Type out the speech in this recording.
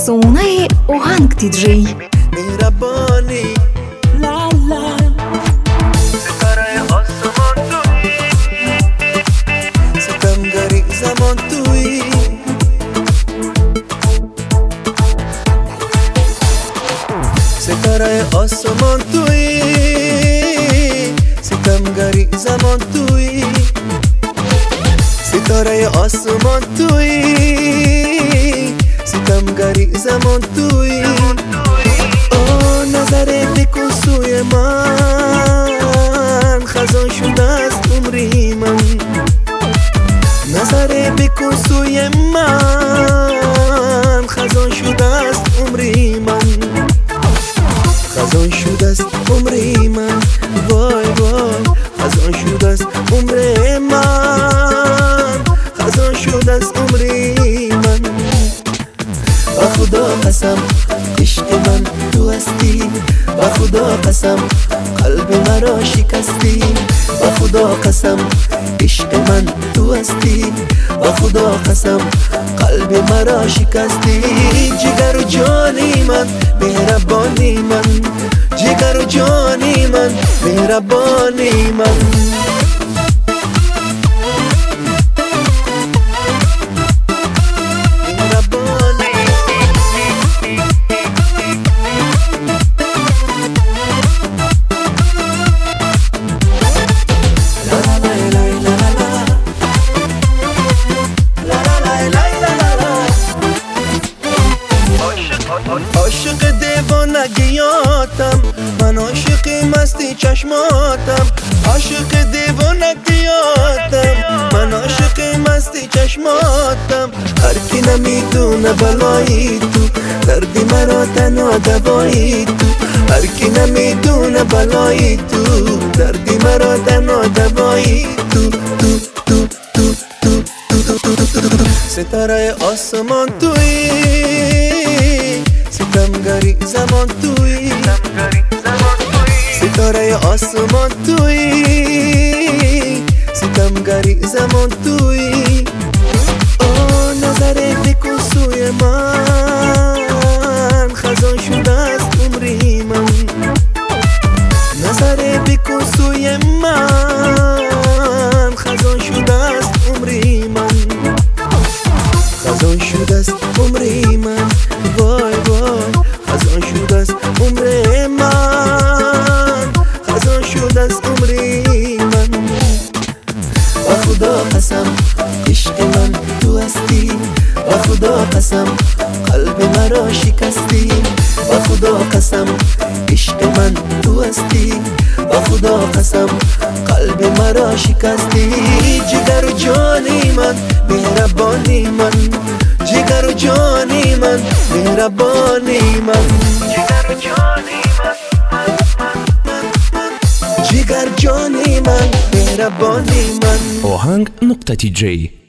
رسانه آهنگ دیجی مهربانی لا لا ستاره آسمان توی ستمگری زمان توی ستاره آسمان توی ستمگری زمان توی ستاره آسمان توی ستمگری زمان توی نظر بکن سوی من خزان شده است عمری من نظر بکن سوی من خزان شده است عمری من خزان شده است عمری من وای وای خزان شده است عمری من خزان شده است عمری من با خدا قسم عشق من تو هستی با خدا قسم قلب مرا شکستی با خدا قسم عشق من تو هستی با خدا قسم قلب مرا شکستی جگر و جانی من مهربانی من جگر و جانی من مهربانی من عاشق دیوانگیاتم من عاشق مستی چشماتم عاشق دیوانگیاتم من عاشق مستی چشماتم هر کی نمیدونه بلایی تو دردی مرا تنها دوایی تو هر کی نمیدونه بلایی تو دردی مرا تنها دوایی تو ستاره آسمان توی ستمگری زمان توی ستاره آسمان توی ستمگری زمان توی نظر بکن سوی من خزان شده است عمری من نظر بکن سوی من خزان شده است عمری من خزان شده است عمری من وای وای خزان شده است عمری من خزان شده است عمری من با خدا قسم عشق من تو هستی با خدا قسم قلب مرا شکستی با خدا قسم عشق من تو هستی با خدا قسم قلب مرا شکستی جگر و جانی من مهربانی من جگر و جانی من مهربانی من جگر و جانی من جگر جانی من مهربانی من آهنگ.tj